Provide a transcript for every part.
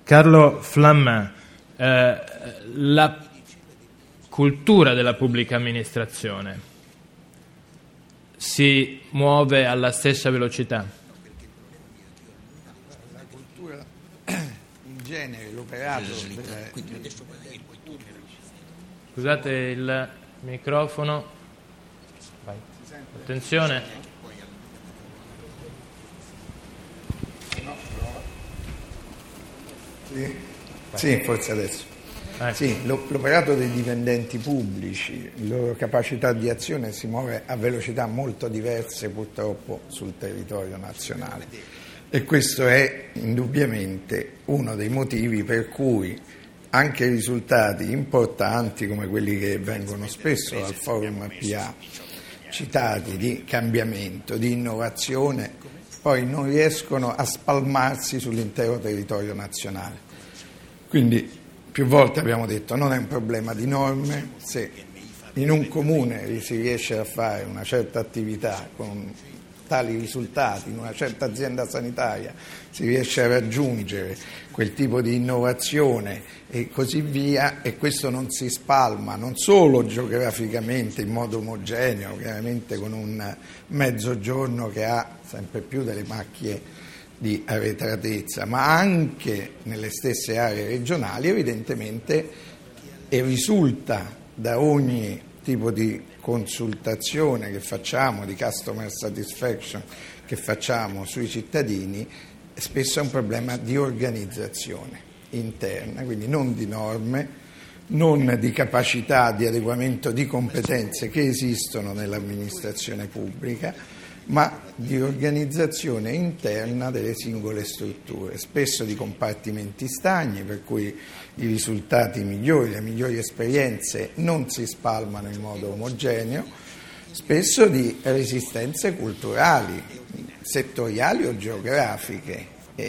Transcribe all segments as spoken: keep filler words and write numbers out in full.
Carlo Flammin, eh, la cultura della pubblica amministrazione si muove alla stessa velocità? La cultura in genere, l'operato della... Scusate il microfono. Vai. Attenzione. Sì, sì, forse adesso. Ecco. Sì, l'operato dei dipendenti pubblici, la loro capacità di azione si muove a velocità molto diverse purtroppo sul territorio nazionale e questo è indubbiamente uno dei motivi per cui anche risultati importanti come quelli che vengono spesso dal forum P A citati di cambiamento, di innovazione, poi non riescono a spalmarsi sull'intero territorio nazionale. Quindi più volte abbiamo detto non è un problema di norme, se in un comune si riesce a fare una certa attività con tali risultati, in una certa azienda sanitaria si riesce a raggiungere quel tipo di innovazione e così via, e questo non si spalma non solo geograficamente in modo omogeneo, chiaramente con un mezzogiorno che ha sempre più delle macchie di arretratezza, ma anche nelle stesse aree regionali evidentemente, e risulta da ogni tipo di consultazione che facciamo, di customer satisfaction che facciamo sui cittadini, spesso è un problema di organizzazione interna, quindi non di norme, non di capacità di adeguamento di competenze che esistono nell'amministrazione pubblica, ma di organizzazione interna delle singole strutture, spesso di compartimenti stagni, per cui i risultati migliori, le migliori esperienze non si spalmano in modo omogeneo, spesso di resistenze culturali, settoriali o geografiche.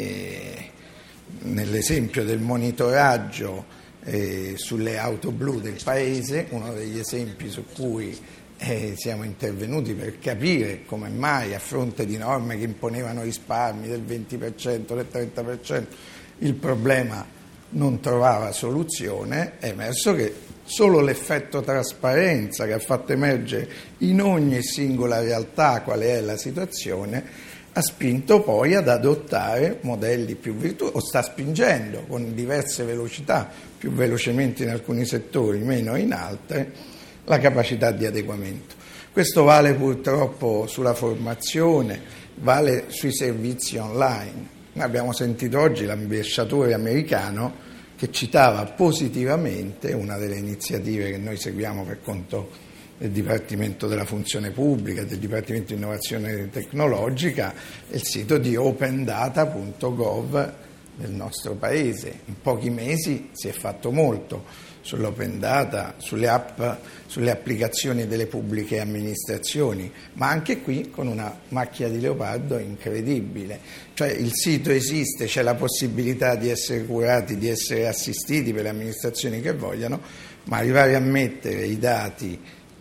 E nell'esempio del monitoraggio eh, sulle auto blu del Paese, uno degli esempi su cui Eh, siamo intervenuti per capire come mai, a fronte di norme che imponevano risparmi del venti per cento, del trenta per cento, il problema non trovava soluzione. È emerso che solo l'effetto trasparenza, che ha fatto emergere in ogni singola realtà qual è la situazione, ha spinto poi ad adottare modelli più virtuosi, o sta spingendo con diverse velocità, più velocemente in alcuni settori, meno in altri, la capacità di adeguamento. Questo vale purtroppo sulla formazione, vale sui servizi online. Noi abbiamo sentito oggi l'ambasciatore americano che citava positivamente una delle iniziative che noi seguiamo per conto del Dipartimento della Funzione Pubblica, del Dipartimento di Innovazione Tecnologica, il sito di open data punto gov del nostro Paese. In pochi mesi si è fatto molto sull'open data, sulle app, sulle applicazioni delle pubbliche amministrazioni, ma anche qui con una macchia di leopardo incredibile. Cioè il sito esiste, c'è la possibilità di essere curati, di essere assistiti per le amministrazioni che vogliano, ma arrivare a mettere i dati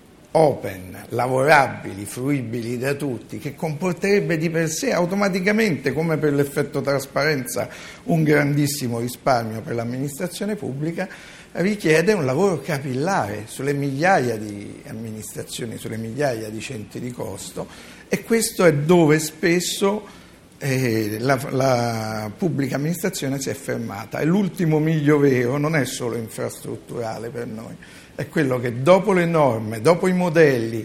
open, lavorabili, fruibili da tutti, che comporterebbe di per sé automaticamente, come per l'effetto trasparenza, un grandissimo risparmio per l'amministrazione pubblica, richiede un lavoro capillare sulle migliaia di amministrazioni, sulle migliaia di centri di costo, e questo è dove spesso eh, la, la pubblica amministrazione si è fermata. E l'ultimo miglio vero non è solo infrastrutturale per noi, è quello che dopo le norme, dopo i modelli,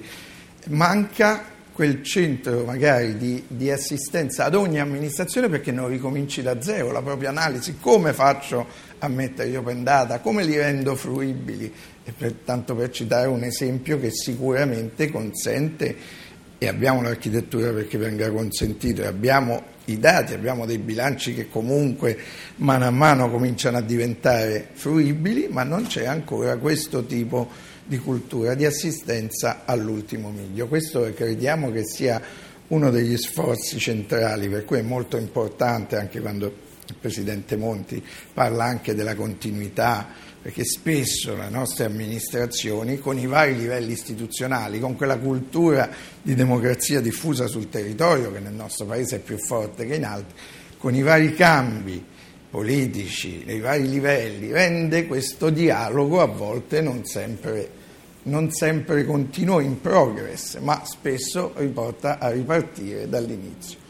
manca quel centro magari di, di assistenza ad ogni amministrazione, perché non ricominci da zero la propria analisi. Come faccio a mettere gli open data? Come li rendo fruibili? E per, tanto per citare un esempio che sicuramente consente, e abbiamo l'architettura perché venga consentito, e abbiamo i dati, abbiamo dei bilanci che comunque mano a mano cominciano a diventare fruibili, ma non c'è ancora questo tipo di cultura di assistenza all'ultimo miglio. Questo crediamo che sia uno degli sforzi centrali, per cui è molto importante anche quando il Presidente Monti parla anche della continuità, perché spesso le nostre amministrazioni, con i vari livelli istituzionali, con quella cultura di democrazia diffusa sul territorio che nel nostro Paese è più forte che in altri, con i vari cambi politici, nei vari livelli, rende questo dialogo a volte non sempre, non sempre continuo in progress, ma spesso riporta a ripartire dall'inizio.